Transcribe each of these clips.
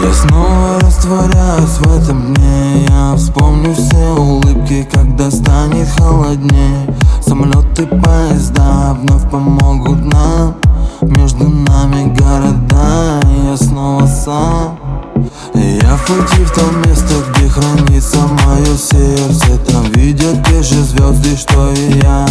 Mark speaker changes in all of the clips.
Speaker 1: Я снова растворяюсь в этом дне. Я вспомню все улыбки, когда станет холоднее. Самолеты, поезда вновь помогут нам. Между нами города, и я снова сам. Я в пути в то место, где хранится мое сердце. Там видят те же звезды, что и я.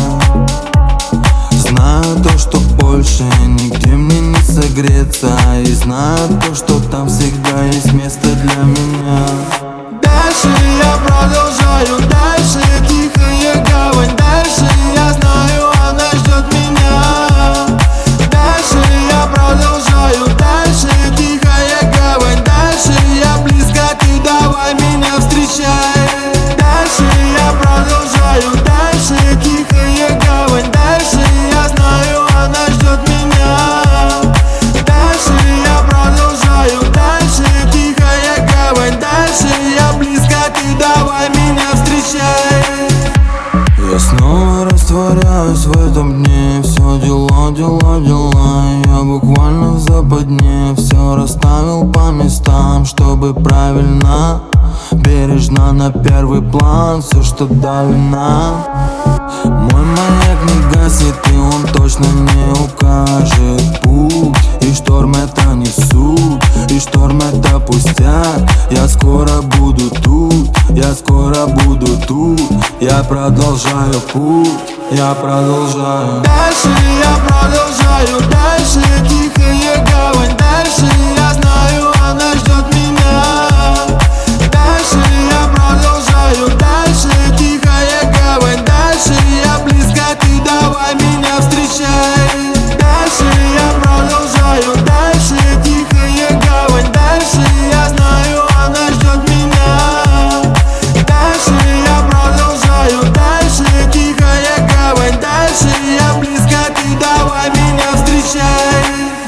Speaker 1: Знаю то, что больше нигде мне не согреться. И знаю то, что там всегда есть место для меня.
Speaker 2: Дальше я продолжаю, дальше тихая гавань. Дальше я знаю, она ждет меня. Дальше я продолжаю, дальше тихая гавань. Дальше я близко, ты давай меня встречай. Дальше я продолжаю, дальше тихая гавань. Дальше я знаю, она ждет меня. Дальше я продолжаю, дальше тихая гавань. Дальше я близко, ты давай меня встречай.
Speaker 1: Я снова растворяюсь в этом дне. Все дела, дела, дела. Я буквально в западне. Все расставил по местам, чтобы правильно, бережно на первый план все, что дали нам. Мой маяк не гаснет, и он точно не укажет путь. И шторм это не суть, и шторм это пустяк. Я скоро буду тут, я скоро буду тут. Я продолжаю путь, я продолжаю.
Speaker 2: Дальше я продолжаю, дальше тихая гавань. Дальше я знаю, она ждет меня. Дальше я продолжаю, дальше тихая гавань. Дальше я близко, ты давай меня встречай. Дальше я продолжаю, дальше тихая гавань. Дальше я знаю, она ждет меня. Дальше я продолжаю, дальше тихая гавань. Дальше я близко, ты давай меня встречай.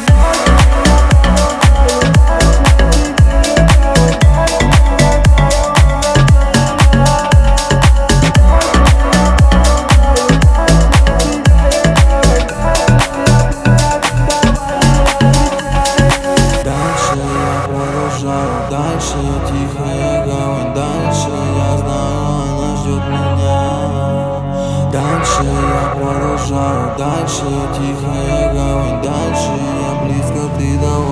Speaker 1: Дальше я тихая гавань. Дальше я знаю, она ждет меня. Дальше я продолжаю. Дальше я тихая гавань. Дальше я близко, ты давай.